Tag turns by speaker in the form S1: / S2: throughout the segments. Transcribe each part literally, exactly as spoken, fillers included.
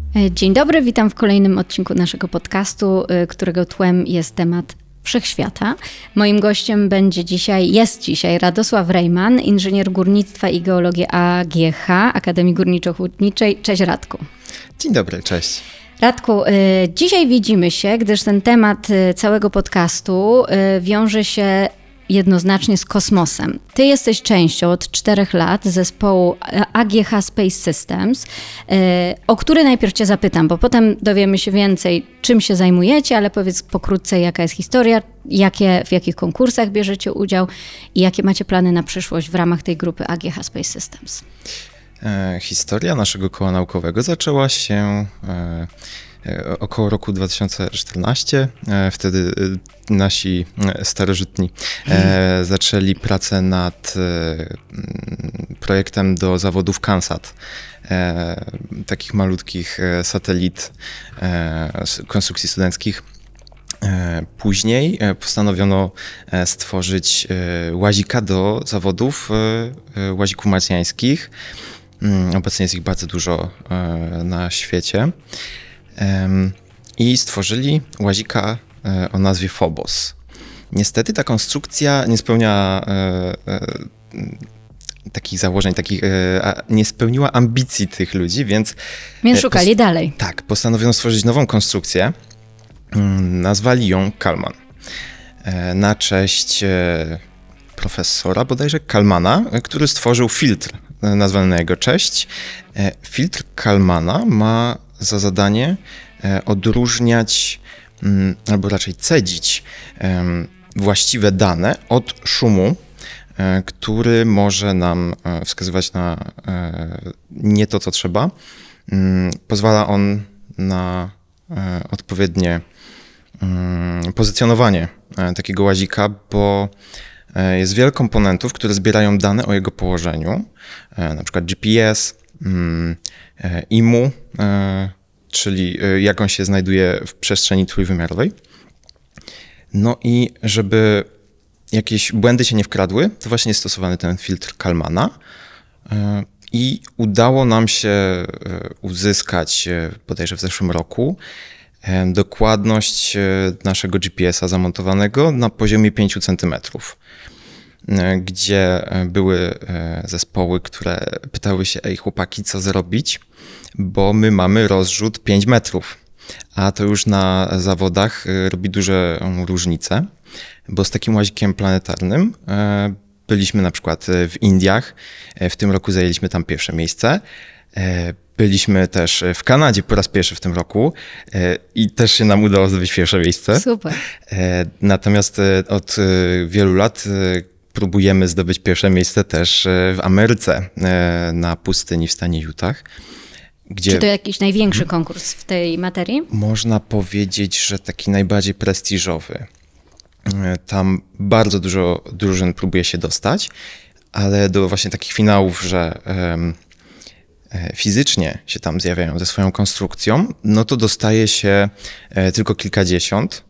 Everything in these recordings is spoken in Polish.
S1: Dzień dobry, witam w kolejnym odcinku naszego podcastu, którego tłem jest temat wszechświata. Moim gościem będzie dzisiaj, jest dzisiaj Radosław Rejman, inżynier górnictwa i geologii A G H, Akademii Górniczo-Hutniczej. Cześć Radku.
S2: Dzień dobry, cześć.
S1: Radku, dzisiaj widzimy się, gdyż ten temat całego podcastu wiąże się jednoznacznie z kosmosem. Ty jesteś częścią od czterech lat zespołu A G H Space Systems, o który najpierw cię zapytam, bo potem dowiemy się więcej, czym się zajmujecie, ale powiedz pokrótce, jaka jest historia, jakie, w jakich konkursach bierzecie udział i jakie macie plany na przyszłość w ramach tej grupy A G H Space Systems.
S2: E, historia naszego koła naukowego zaczęła się e, około roku dwa tysiące czternastego. E, wtedy e, nasi starożytni e, zaczęli pracę nad e, projektem do zawodów CANSAT. E, takich malutkich e, satelit e, konstrukcji studenckich. Później postanowiono stworzyć łazika do zawodów łazików marsjańskich. Obecnie jest ich bardzo dużo na świecie. I stworzyli łazika o nazwie Phobos. Niestety ta konstrukcja nie spełnia takich założeń, takich, nie spełniła ambicji tych ludzi, więc...
S1: Więc szukali post- dalej.
S2: Tak, postanowiono stworzyć nową konstrukcję. Nazwali ją Kalman na cześć profesora bodajże Kalmana, który stworzył filtr nazwany na jego cześć. Filtr Kalmana ma za zadanie odróżniać, albo raczej cedzić właściwe dane od szumu, który może nam wskazywać na nie to, co trzeba. Pozwala on na odpowiednie pozycjonowanie takiego łazika, bo jest wiele komponentów, które zbierają dane o jego położeniu, na przykład G P S, I M U, czyli jak on się znajduje w przestrzeni trójwymiarowej. No i żeby jakieś błędy się nie wkradły, to właśnie jest stosowany ten filtr Kalmana i udało nam się uzyskać bodajże w zeszłym roku dokładność naszego G P S-a zamontowanego na poziomie pięć centymetrów, gdzie były zespoły, które pytały się: ej chłopaki, co zrobić, bo my mamy rozrzut pięć metrów, a to już na zawodach robi dużą różnicę, bo z takim łazikiem planetarnym byliśmy na przykład w Indiach, w tym roku zajęliśmy tam pierwsze miejsce. Byliśmy też w Kanadzie po raz pierwszy w tym roku i też się nam udało zdobyć pierwsze miejsce.
S1: Super.
S2: Natomiast od wielu lat próbujemy zdobyć pierwsze miejsce też w Ameryce, na pustyni w stanie Utah. Gdzie
S1: Czy to jakiś największy konkurs w tej materii?
S2: Można powiedzieć, że taki najbardziej prestiżowy. Tam bardzo dużo drużyn próbuje się dostać, ale do właśnie takich finałów, że fizycznie się tam zjawiają ze swoją konstrukcją, no to dostaje się tylko kilkadziesiąt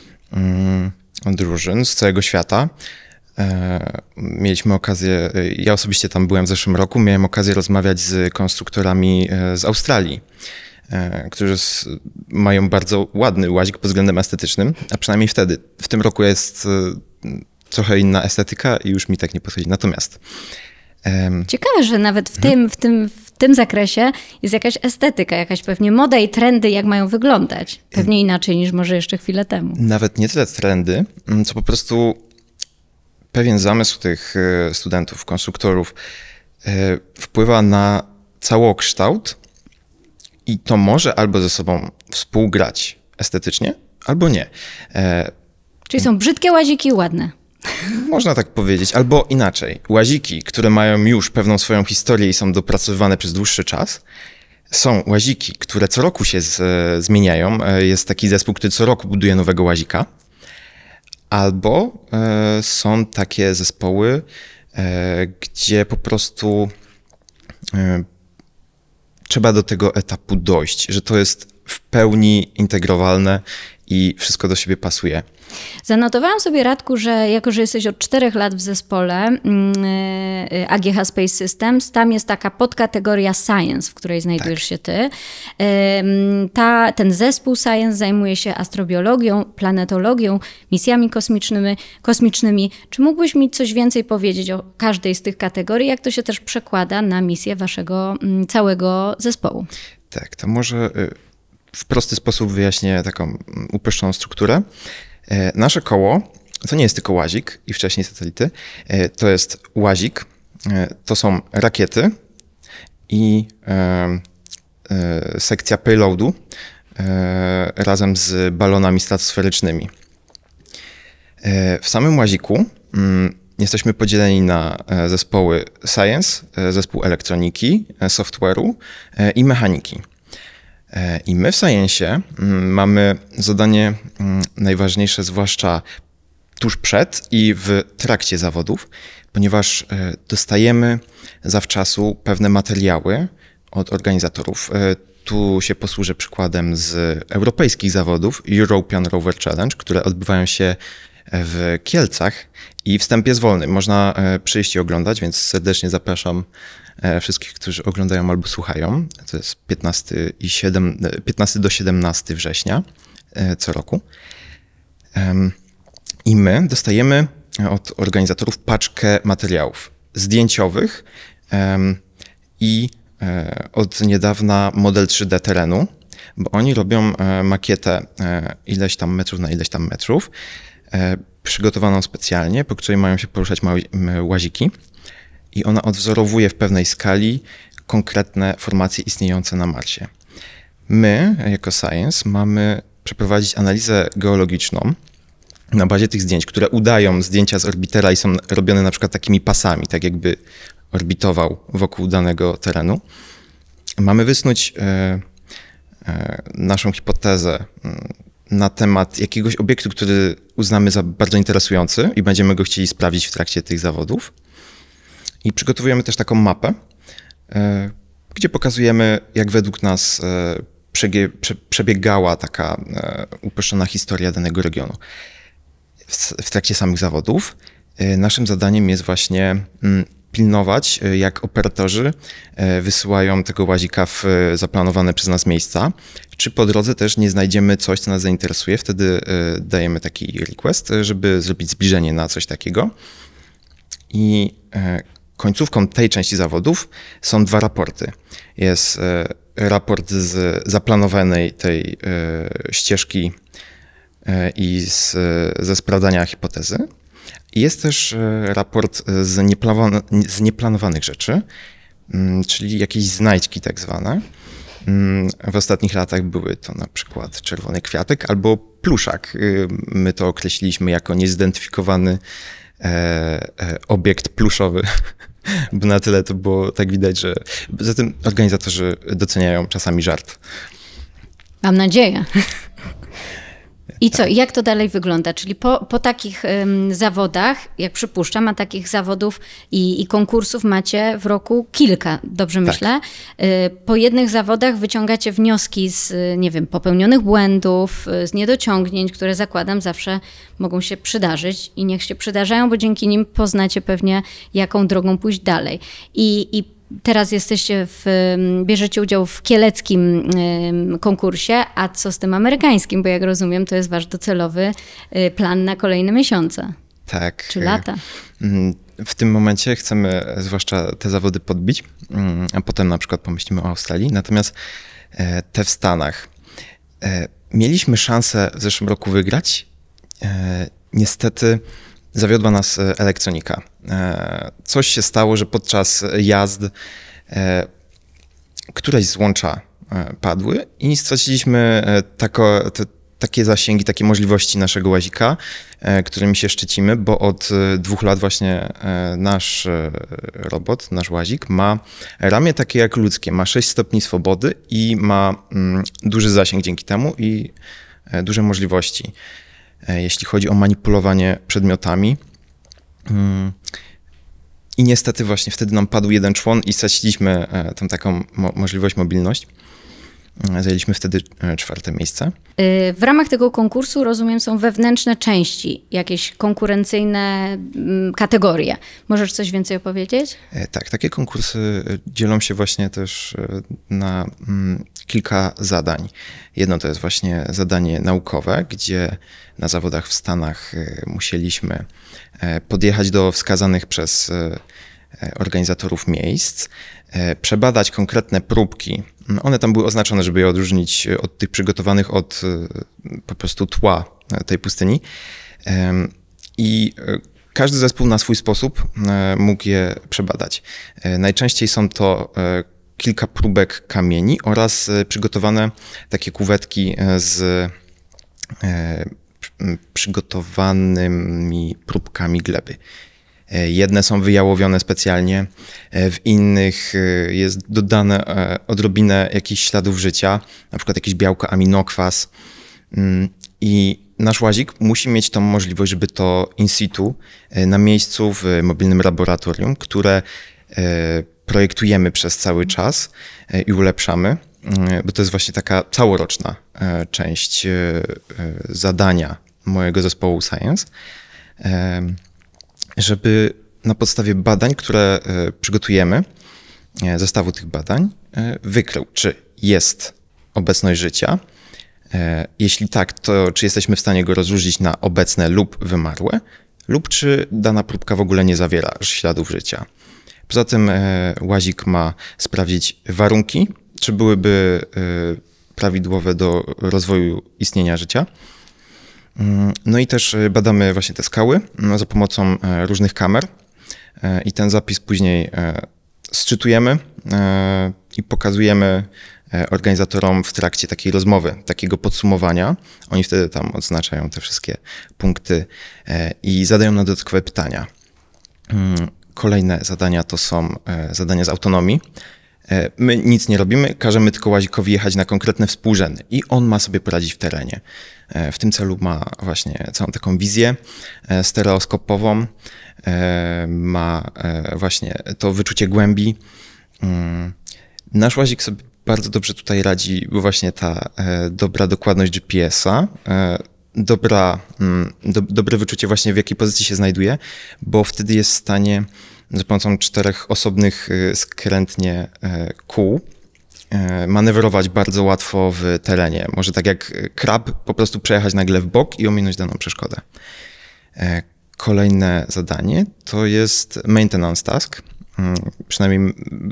S2: drużyn z całego świata. Mieliśmy okazję, ja osobiście tam byłem w zeszłym roku, miałem okazję rozmawiać z konstruktorami z Australii, którzy mają bardzo ładny łazik pod względem estetycznym, a przynajmniej wtedy. W tym roku jest trochę inna estetyka i już mi tak nie podchodzi. Natomiast...
S1: Ciekawe, że nawet w tym, w tym, w tym zakresie jest jakaś estetyka, jakaś pewnie moda i trendy, jak mają wyglądać. Pewnie inaczej niż może jeszcze chwilę temu. Nawet
S2: nie tyle trendy, co po prostu pewien zamysł tych studentów, konstruktorów wpływa na całokształt i to może albo ze sobą współgrać estetycznie, albo nie.
S1: Czyli są brzydkie łaziki i ładne.
S2: Można tak powiedzieć, albo inaczej. Łaziki, które mają już pewną swoją historię i są dopracowywane przez dłuższy czas, są łaziki, które co roku się z, zmieniają. Jest taki zespół, który co roku buduje nowego łazika. Albo e, są takie zespoły, e, gdzie po prostu e, trzeba do tego etapu dojść, że to jest w pełni integrowalne i wszystko do siebie pasuje.
S1: Zanotowałam sobie, Radku, że jako, że jesteś od czterech lat w zespole yy, A G H Space Systems, tam jest taka podkategoria Science, w której znajdujesz
S2: tak.
S1: się ty. Yy, ta, ten zespół Science zajmuje się astrobiologią, planetologią, misjami kosmicznymi, kosmicznymi. Czy mógłbyś mi coś więcej powiedzieć o każdej z tych kategorii? Jak to się też przekłada na misję waszego yy, całego zespołu?
S2: Tak, to może w prosty sposób wyjaśnię taką uproszczoną strukturę. Nasze koło to nie jest tylko łazik i wcześniej satelity, to jest łazik, to są rakiety i e, e, sekcja payloadu e, razem z balonami stratosferycznymi. E, w samym łaziku mm, jesteśmy podzieleni na zespoły Science, zespół elektroniki, software'u i mechaniki. I my w Science'ie mamy zadanie najważniejsze, zwłaszcza tuż przed i w trakcie zawodów, ponieważ dostajemy zawczasu pewne materiały od organizatorów. Tu się posłużę przykładem z europejskich zawodów European Rover Challenge, które odbywają się w Kielcach i wstęp jest wolny. Można przyjść i oglądać, więc serdecznie zapraszam wszystkich, którzy oglądają albo słuchają. To jest piętnastego do siedemnastego września co roku. I my dostajemy od organizatorów paczkę materiałów zdjęciowych i od niedawna model trzy D terenu, bo oni robią makietę ileś tam metrów na ileś tam metrów, przygotowaną specjalnie, po której mają się poruszać małe łaziki. I ona odwzorowuje w pewnej skali konkretne formacje istniejące na Marsie. My, jako Science, mamy przeprowadzić analizę geologiczną na bazie tych zdjęć, które udają zdjęcia z orbitera i są robione na przykład takimi pasami, tak jakby orbitował wokół danego terenu. Mamy wysnuć e, e, naszą hipotezę na temat jakiegoś obiektu, który uznamy za bardzo interesujący i będziemy go chcieli sprawdzić w trakcie tych zawodów. I przygotowujemy też taką mapę, gdzie pokazujemy, jak według nas przebiegała taka uproszczona historia danego regionu. W trakcie samych zawodów naszym zadaniem jest właśnie pilnować, jak operatorzy wysyłają tego łazika w zaplanowane przez nas miejsca, czy po drodze też nie znajdziemy coś, co nas zainteresuje. Wtedy dajemy taki request, żeby zrobić zbliżenie na coś takiego. I końcówką tej części zawodów są dwa raporty. Jest raport z zaplanowanej tej ścieżki i z, ze sprawdzania hipotezy. I jest też raport z, nieplanowan- z nieplanowanych rzeczy, czyli jakieś znajdźki tak zwane. W ostatnich latach były to na przykład czerwony kwiatek albo pluszak. My to określiliśmy jako niezidentyfikowany e, e, obiekt pluszowy, bo na tyle to było tak widać, że zatem organizatorzy doceniają czasami żart.
S1: Mam nadzieję. I co, jak to dalej wygląda? Czyli po, po takich ym, zawodach, jak przypuszczam, a takich zawodów i, i konkursów macie w roku kilka, dobrze myślę? Tak. Y, po jednych zawodach wyciągacie wnioski z, nie wiem, popełnionych błędów, z niedociągnięć, które zakładam zawsze mogą się przydarzyć i niech się przydarzają, bo dzięki nim poznacie pewnie, jaką drogą pójść dalej. I, i Teraz jesteście w, bierzecie udział w kieleckim konkursie, a co z tym amerykańskim? Bo jak rozumiem, to jest wasz docelowy plan na kolejne miesiące.
S2: Tak.
S1: Czy lata.
S2: W tym momencie chcemy zwłaszcza te zawody podbić, a potem na przykład pomyślimy o Australii. Natomiast te w Stanach. Mieliśmy szansę w zeszłym roku wygrać. Niestety zawiodła nas elektronika. Coś się stało, że podczas jazd któreś z łącza padły i straciliśmy tako, te, takie zasięgi, takie możliwości naszego łazika, którymi się szczycimy, bo od dwóch lat właśnie nasz robot, nasz łazik ma ramię takie jak ludzkie, ma sześć stopni swobody i ma duży zasięg dzięki temu i duże możliwości, jeśli chodzi o manipulowanie przedmiotami. I niestety właśnie wtedy nam padł jeden człon i straciliśmy tą taką mo- możliwość, mobilność. Zajęliśmy wtedy czwarte miejsce.
S1: W ramach tego konkursu, rozumiem, są wewnętrzne części, jakieś konkurencyjne kategorie. Możesz coś więcej opowiedzieć?
S2: Tak, takie konkursy dzielą się właśnie też na kilka zadań. Jedno to jest właśnie zadanie naukowe, gdzie na zawodach w Stanach musieliśmy podjechać do wskazanych przez organizatorów miejsc, przebadać konkretne próbki. One tam były oznaczone, żeby je odróżnić od tych przygotowanych od po prostu tła tej pustyni. I każdy zespół na swój sposób mógł je przebadać. Najczęściej są to kilka próbek kamieni oraz przygotowane takie kuwetki z przygotowanymi próbkami gleby. Jedne są wyjałowione specjalnie, w innych jest dodane odrobinę jakichś śladów życia, na przykład jakieś białko, aminokwas. I nasz łazik musi mieć tą możliwość, żeby to in situ, na miejscu, w mobilnym laboratorium, które projektujemy przez cały czas i ulepszamy, bo to jest właśnie taka całoroczna część zadania mojego zespołu Science, żeby na podstawie badań, które przygotujemy, zestawu tych badań, wykrył, czy jest obecność życia. Jeśli tak, to czy jesteśmy w stanie go rozróżnić na obecne lub wymarłe, lub czy dana próbka w ogóle nie zawiera śladów życia. Poza tym łazik ma sprawdzić warunki, czy byłyby prawidłowe do rozwoju istnienia życia. No i też badamy właśnie te skały za pomocą różnych kamer i ten zapis później sczytujemy i pokazujemy organizatorom w trakcie takiej rozmowy, takiego podsumowania. Oni wtedy tam odznaczają te wszystkie punkty i zadają nam dodatkowe pytania. Kolejne zadania to są zadania z autonomii. My nic nie robimy, każemy tylko łazikowi jechać na konkretne współrzędne i on ma sobie poradzić w terenie. W tym celu ma właśnie całą taką wizję stereoskopową, ma właśnie to wyczucie głębi. Nasz łazik sobie bardzo dobrze tutaj radzi, bo właśnie ta dobra dokładność G P S-a, dobra, do, dobre wyczucie właśnie w jakiej pozycji się znajduje, bo wtedy jest w stanie za pomocą czterech osobnych skrętnie kół manewrować bardzo łatwo w terenie. Może tak jak krab po prostu przejechać nagle w bok i ominąć daną przeszkodę. Kolejne zadanie to jest maintenance task. Przynajmniej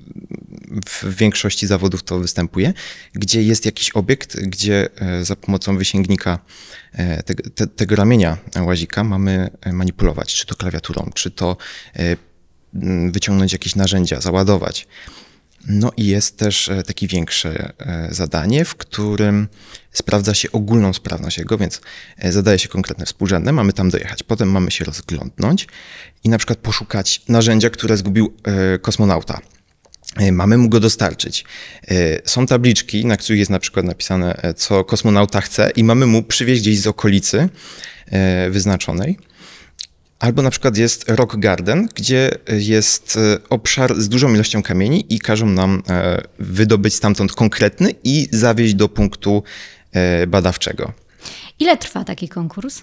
S2: w większości zawodów to występuje, gdzie jest jakiś obiekt, gdzie za pomocą wysięgnika te, te, tego ramienia łazika mamy manipulować, czy to klawiaturą, czy to wyciągnąć jakieś narzędzia, załadować. No i jest też takie większe zadanie, w którym sprawdza się ogólną sprawność jego, więc zadaje się konkretne współrzędne, mamy tam dojechać. Potem mamy się rozglądnąć i na przykład poszukać narzędzia, które zgubił kosmonauta. Mamy mu go dostarczyć. Są tabliczki, na których jest na przykład napisane, co kosmonauta chce i mamy mu przywieźć gdzieś z okolicy wyznaczonej. Albo na przykład jest Rock Garden, gdzie jest obszar z dużą ilością kamieni i każą nam wydobyć stamtąd konkretny i zawieźć do punktu badawczego.
S1: Ile trwa taki konkurs?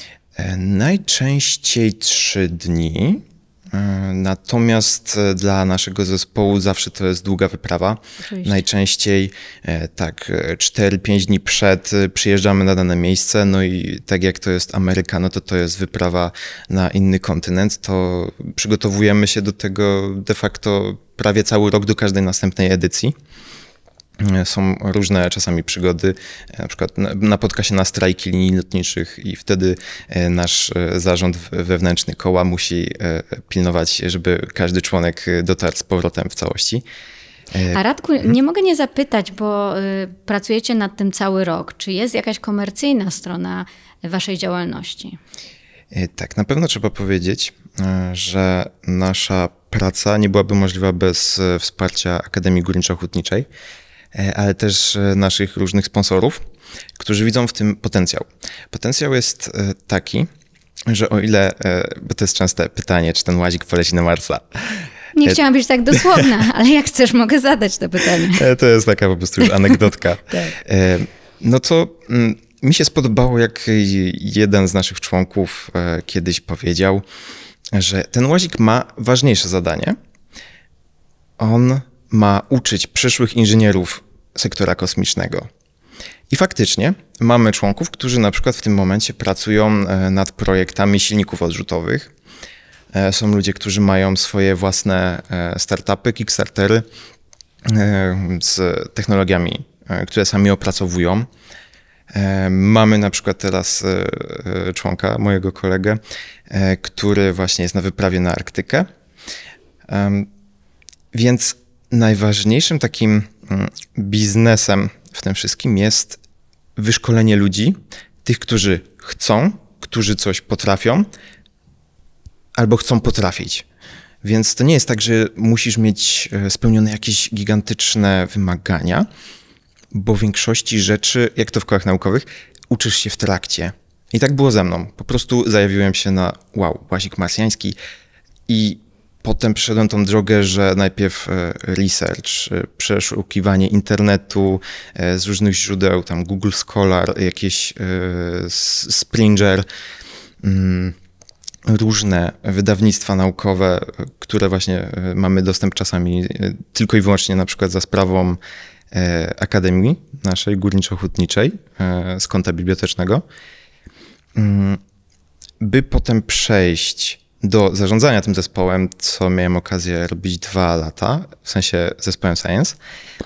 S2: Najczęściej trzy dni. Natomiast dla naszego zespołu zawsze to jest długa wyprawa. Oczywiście. Najczęściej tak cztery pięć dni przed przyjeżdżamy na dane miejsce, no i tak jak to jest Ameryka, no to to jest wyprawa na inny kontynent, to przygotowujemy się do tego de facto prawie cały rok do każdej następnej edycji. Są różne czasami przygody, na przykład napotka się na strajki linii lotniczych i wtedy nasz zarząd wewnętrzny koła musi pilnować, żeby każdy członek dotarł z powrotem w całości.
S1: A Radku, nie mogę nie zapytać, bo pracujecie nad tym cały rok. Czy jest jakaś komercyjna strona waszej działalności?
S2: Tak, na pewno trzeba powiedzieć, że nasza praca nie byłaby możliwa bez wsparcia Akademii Górniczo-Hutniczej, ale też naszych różnych sponsorów, którzy widzą w tym potencjał. Potencjał jest taki, że o ile, bo to jest częste pytanie, czy ten łazik poleci na Marsa,
S1: Nie chciałam być tak dosłowna, ale jak chcesz, mogę zadać to pytanie.
S2: To jest taka po prostu już anegdotka.
S1: Tak.
S2: No to mi się spodobało, jak jeden z naszych członków kiedyś powiedział, że ten łazik ma ważniejsze zadanie. On ma uczyć przyszłych inżynierów sektora kosmicznego. I faktycznie mamy członków, którzy na przykład w tym momencie pracują nad projektami silników odrzutowych. Są ludzie, którzy mają swoje własne startupy, kickstartery z technologiami, które sami opracowują. Mamy na przykład teraz członka, mojego kolegę, który właśnie jest na wyprawie na Arktykę. Więc najważniejszym takim biznesem w tym wszystkim jest wyszkolenie ludzi, tych, którzy chcą, którzy coś potrafią, albo chcą potrafić. Więc to nie jest tak, że musisz mieć spełnione jakieś gigantyczne wymagania, bo w większości rzeczy, jak to w kołach naukowych, uczysz się w trakcie. I tak było ze mną. Po prostu zajawiłem się na wow, łazik marsjański i potem przeszedłem tą drogę, że najpierw research, przeszukiwanie internetu z różnych źródeł, tam Google Scholar, jakieś Springer, różne wydawnictwa naukowe, które właśnie mamy dostęp czasami tylko i wyłącznie na przykład za sprawą Akademii naszej górniczo-hutniczej z konta bibliotecznego, by potem przejść do zarządzania tym zespołem, co miałem okazję robić dwa lata, w sensie zespołem Science.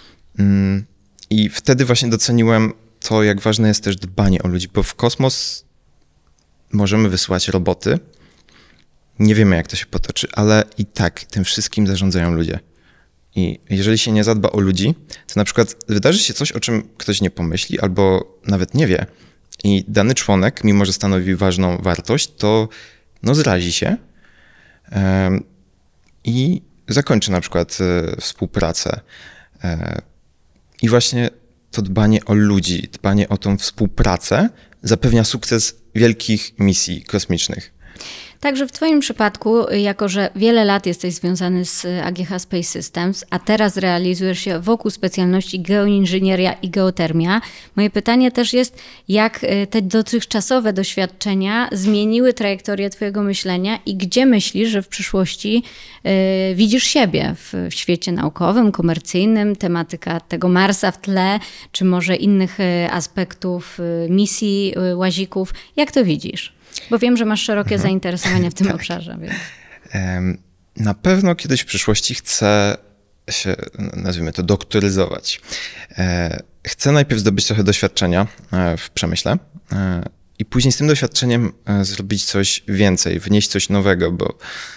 S2: I wtedy właśnie doceniłem to, jak ważne jest też dbanie o ludzi, bo w kosmos możemy wysyłać roboty, nie wiemy, jak to się potoczy, ale i tak tym wszystkim zarządzają ludzie. I jeżeli się nie zadba o ludzi, to na przykład wydarzy się coś, o czym ktoś nie pomyśli albo nawet nie wie i dany członek, mimo że stanowi ważną wartość, to no zrazi się um, i zakończy na przykład e, współpracę. E, I właśnie to dbanie o ludzi, dbanie o tą współpracę zapewnia sukces wielkich misji kosmicznych.
S1: Także w twoim przypadku, jako że wiele lat jesteś związany z A G H Space Systems, a teraz realizujesz się wokół specjalności geoinżynieria i geotermia, moje pytanie też jest, jak te dotychczasowe doświadczenia zmieniły trajektorię twojego myślenia i gdzie myślisz, że w przyszłości y, widzisz siebie w, w świecie naukowym, komercyjnym, tematyka tego Marsa w tle, czy może innych y, aspektów y, misji y, łazików. Jak to widzisz? Bo wiem, że masz szerokie mhm. zainteresowania w tym tak. obszarze. Więc.
S2: Na pewno kiedyś w przyszłości chcę się, nazwijmy to, doktoryzować. Chcę najpierw zdobyć trochę doświadczenia w przemyśle i później z tym doświadczeniem zrobić coś więcej, wnieść coś nowego, bo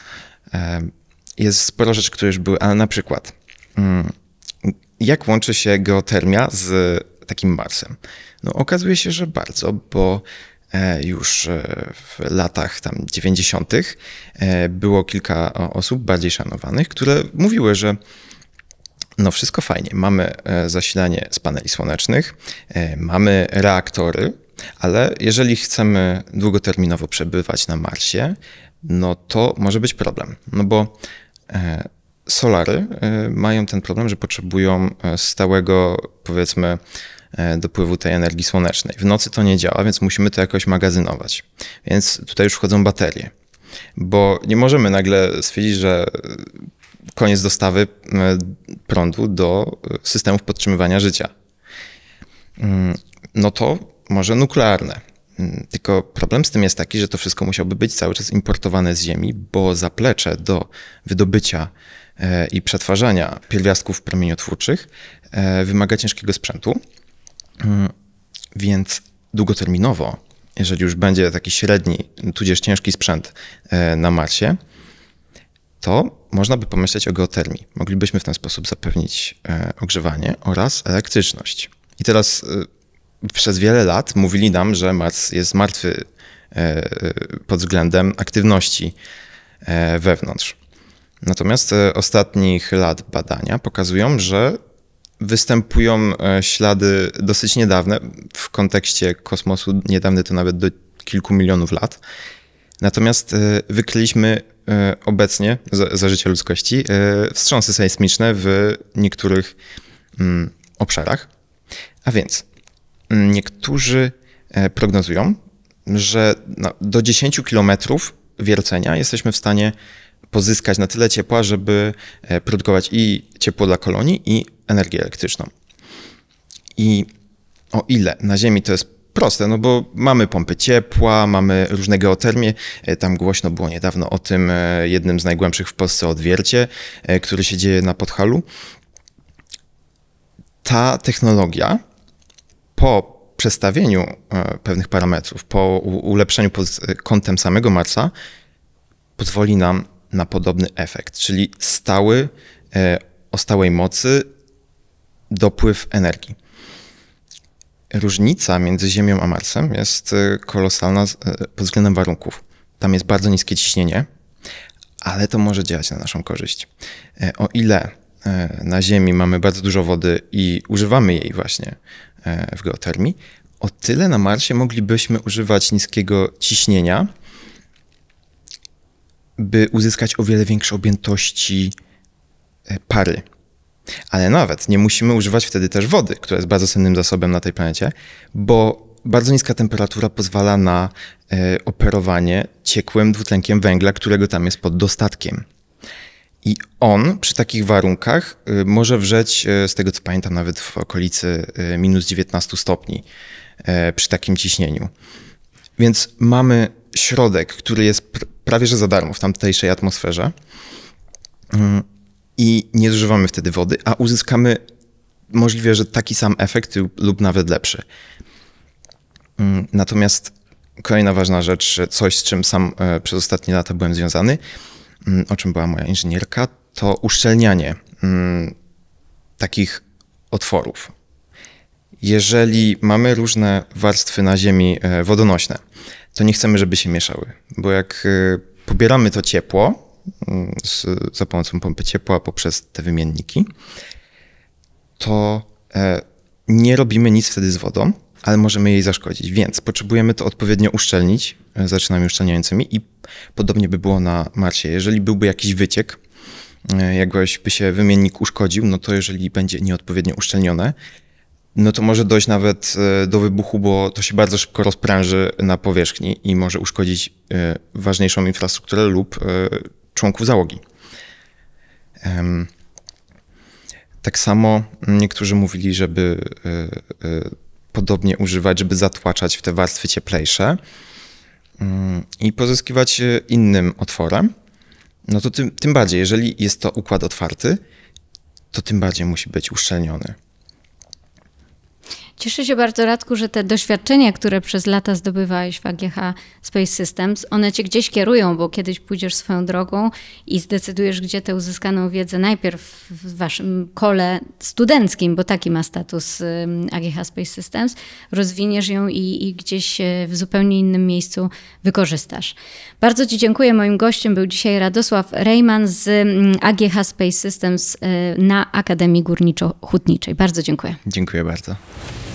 S2: jest sporo rzeczy, które już były, ale na przykład jak łączy się geotermia z takim Marsem? No okazuje się, że bardzo, bo już w latach tam dziewięćdziesiątych było kilka osób bardziej szanowanych, które mówiły, że no wszystko fajnie, mamy zasilanie z paneli słonecznych, mamy reaktory, ale jeżeli chcemy długoterminowo przebywać na Marsie, no to może być problem, no bo solary mają ten problem, że potrzebują stałego, powiedzmy, dopływu tej energii słonecznej. W nocy to nie działa, więc musimy to jakoś magazynować. Więc tutaj już wchodzą baterie, bo nie możemy nagle stwierdzić, że koniec dostawy prądu do systemów podtrzymywania życia. No to może nuklearne. Tylko problem z tym jest taki, że to wszystko musiałoby być cały czas importowane z Ziemi, bo zaplecze do wydobycia i przetwarzania pierwiastków promieniotwórczych wymaga ciężkiego sprzętu. Więc długoterminowo, jeżeli już będzie taki średni, tudzież ciężki sprzęt na Marsie, to można by pomyśleć o geotermii. Moglibyśmy w ten sposób zapewnić ogrzewanie oraz elektryczność. I teraz przez wiele lat mówili nam, że Mars jest martwy pod względem aktywności wewnątrz. Natomiast ostatnich lat badania pokazują, że występują ślady dosyć niedawne, w kontekście kosmosu niedawne to nawet do kilku milionów lat. Natomiast wykryliśmy obecnie, za, za życia ludzkości, wstrząsy sejsmiczne w niektórych obszarach. A więc niektórzy prognozują, że do dziesięć kilometrów wiercenia jesteśmy w stanie pozyskać na tyle ciepła, żeby produkować i ciepło dla kolonii, i energię elektryczną. I o ile na Ziemi to jest proste, no bo mamy pompy ciepła, mamy różne geotermie. Tam głośno było niedawno o tym jednym z najgłębszych w Polsce odwiercie, który się dzieje na Podhalu. Ta technologia po przestawieniu pewnych parametrów, po ulepszeniu pod kątem samego Marsa pozwoli nam na podobny efekt, czyli stały, o stałej mocy dopływ energii. Różnica między Ziemią a Marsem jest kolosalna pod względem warunków. Tam jest bardzo niskie ciśnienie, ale to może działać na naszą korzyść. O ile na Ziemi mamy bardzo dużo wody i używamy jej właśnie w geotermii, o tyle na Marsie moglibyśmy używać niskiego ciśnienia, by uzyskać o wiele większe objętości pary. Ale nawet nie musimy używać wtedy też wody, która jest bardzo cennym zasobem na tej planecie, bo bardzo niska temperatura pozwala na e, operowanie ciekłym dwutlenkiem węgla, którego tam jest pod dostatkiem. I on przy takich warunkach e, może wrzeć, e, z tego co pamiętam, nawet w okolicy e, minus dziewiętnaście stopni e, przy takim ciśnieniu. Więc mamy środek, który jest pr- prawie że za darmo w tamtejszej atmosferze. Mm. I nie zużywamy wtedy wody, a uzyskamy możliwe, że taki sam efekt lub nawet lepszy. Natomiast kolejna ważna rzecz, coś z czym sam przez ostatnie lata byłem związany, o czym była moja inżynierka, to uszczelnianie takich otworów. Jeżeli mamy różne warstwy na Ziemi wodonośne, to nie chcemy, żeby się mieszały, bo jak pobieramy to ciepło, Z, za pomocą pompy ciepła poprzez te wymienniki, to e, nie robimy nic wtedy z wodą, ale możemy jej zaszkodzić, więc potrzebujemy to odpowiednio uszczelnić e, zaczynami uszczelniającymi i podobnie by było na Marsie. Jeżeli byłby jakiś wyciek, e, jakbyś by się wymiennik uszkodził, no to jeżeli będzie nieodpowiednio uszczelnione, no to może dojść nawet e, do wybuchu, bo to się bardzo szybko rozpręży na powierzchni i może uszkodzić e, ważniejszą infrastrukturę lub e, członków załogi. Tak samo niektórzy mówili, żeby podobnie używać, żeby zatłaczać w te warstwy cieplejsze i pozyskiwać innym otworem. No to tym, tym bardziej, jeżeli jest to układ otwarty, to tym bardziej musi być uszczelniony.
S1: Cieszę się bardzo, Radku, że te doświadczenia, które przez lata zdobywałeś w A G H Space Systems, one cię gdzieś kierują, bo kiedyś pójdziesz swoją drogą i zdecydujesz, gdzie tę uzyskaną wiedzę najpierw w waszym kole studenckim, bo taki ma status A G H Space Systems, rozwiniesz ją i, i gdzieś w zupełnie innym miejscu wykorzystasz. Bardzo ci dziękuję. Moim gościem był dzisiaj Radosław Rejman z A G H Space Systems na Akademii Górniczo-Hutniczej. Bardzo dziękuję.
S2: Dziękuję bardzo.